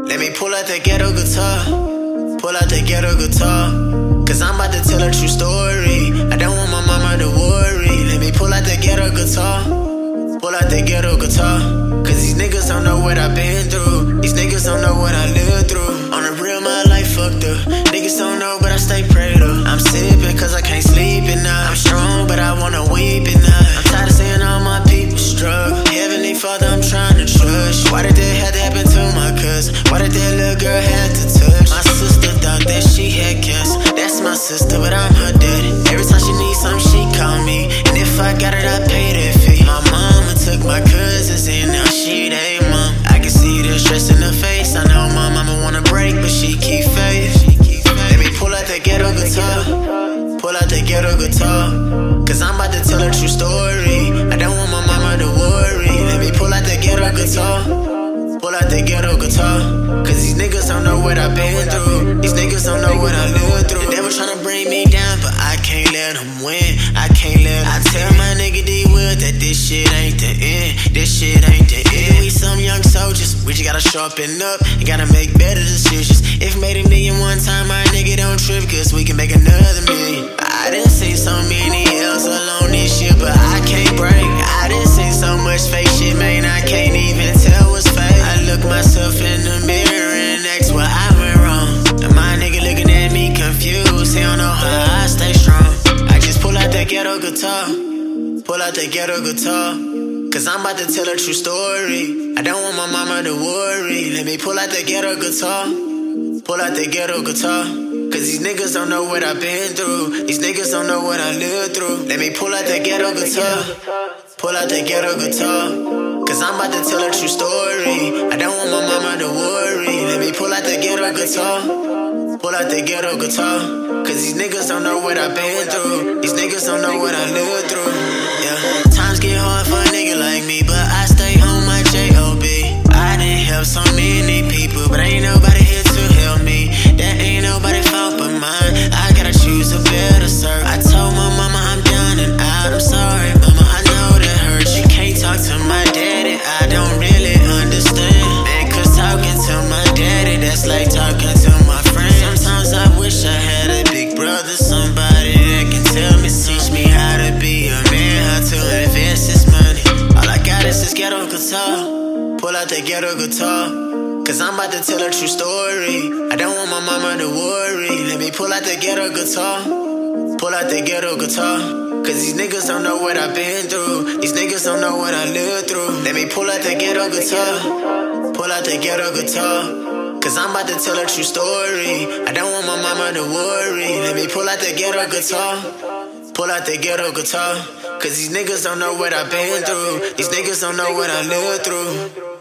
Let me pull out that ghetto guitar. Pull out that ghetto guitar. Cause I'm about to tell a true story. I don't want my mama to worry. Let me pull out that ghetto guitar. Pull out that ghetto guitar. Cause these niggas don't know what I've been through. These niggas don't know what I lived through. On the real, my life fucked up. Niggas don't know, but I stay prayed up. I'm sipping cause I can't sleep at night. I'm strong, but I wanna weep at night. I'm tired of seeing all my people struggle. Heavenly Father, I'm trying to trust you. Why did that have to happen to my cousin? Why did that little girl have to touch? My sister thought that she had cancer. That's my sister, but I'm her daddy. Every time she needs something, she call me. And if I got it, I pay that fee. My mama took my cousins in, now she they mom. I can see the stress in her face. I know my mama wanna break, but she keep faith. Let me pull out that ghetto guitar. Pull out that ghetto guitar. Cause I'm about to tell a true story. I don't want my mama to worry. Let me pull out that ghetto guitar. Pull out that ghetto guitar. Cause these niggas don't know what I've been through. These niggas don't know what I lived through. The devil tryna bring me down, but I can't let him win. I can't let him. I tell my nigga D-Will that this shit ain't the end. This shit ain't the end. We some young soldiers. We just gotta sharpen up and gotta make better decisions. If made a million one time, my nigga don't trip, cause we can make another million. I done seen so many L's alone this year, but I can't break. I done seen so much fake shit, man, I can't even tell what's fake. I look myself in the mirror and ask what I went wrong. And my nigga looking at me confused, he don't know how I stay strong. I just pull out that ghetto guitar. Pull out that ghetto guitar. Cause I'm about to tell a true story. I don't want my mama to worry. Let me pull out that ghetto guitar. Pull out that ghetto guitar. Cause these niggas don't know what I've been through. These niggas don't know what I lived through. Let me pull out that ghetto guitar. Pull out that ghetto guitar. Cause I'm about to tell a true story. I don't want my mama to worry. Let me pull out that ghetto guitar. Pull out that ghetto guitar. Cause these niggas don't know what I've been through. These niggas don't know what I lived through. Yeah. Times get hard for a nigga like me, but I stay on my J.O.B. I done helped so many people, but ain't nobody here to help me. That ain't nobody's fault but mine. I gotta choose a better serve. I told my mama I'm down and out. I'm sorry, mama, I know that hurts. You can't talk to my daddy, I don't really understand. Man, cause talking to my daddy, that's like talking to my friend. Sometimes I wish I had a big brother, somebody that can tell me, teach me how to be a man, how to invest this money. All I got is this ghetto guitar. Pull out that ghetto guitar. Cause I'm about to tell a true story. I don't want my mama to worry. Let me pull out that ghetto guitar. Pull out that ghetto guitar. Cause these niggas don't know what I've been through. These niggas don't know what I lived through. Let me pull out that ghetto guitar. Pull out that ghetto guitar. Cause I'm about to tell a true story. I don't want my mama to worry. Let me pull out that ghetto guitar. Pull out that ghetto guitar. Cause these niggas don't know what I've been through. These niggas don't know what I lived through.